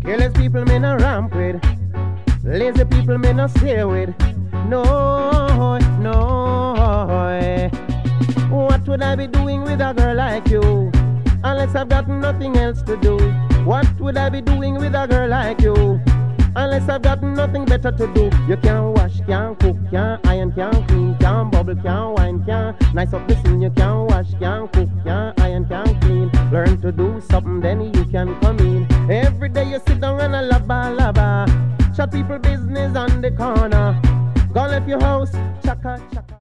Careless people me no ramp with. Lazy people me no stay with. No, no. What would I be doing with a girl like you? Unless I've got nothing else to do. What would I be doing with a girl like you? Unless I've got nothing better to do. You can't wash, can't cook, can't iron, can't clean, can't bubble, can't wine, can't nice up the scene. You can't wash, can't cook, can't iron, can't clean. Learn to do something, then you can come in. Every day you sit down and a labba. Shut people business on the corner. Go left your house, chaka chaka.